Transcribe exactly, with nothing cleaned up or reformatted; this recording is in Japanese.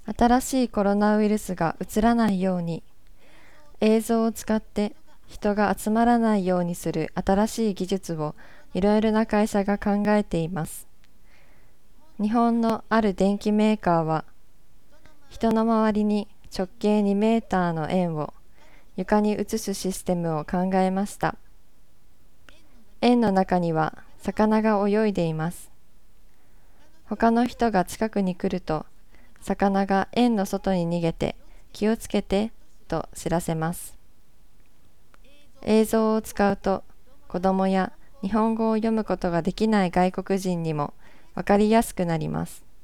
新しいコロナウイルスがうつらないように、映像を使って人が集まらないようにする新しい技術をいろいろな会社が考えています。日本のある電機メーカーは、人の周りに直径にメーターの円を床に移すシステムを考えました。円の中には魚が泳いでいます。他の人が近くに来ると、魚が円の外に逃げて気をつけてと知らせます。映像を使うと、子供や日本語を読むことができない外国人にもわかりやすくなります。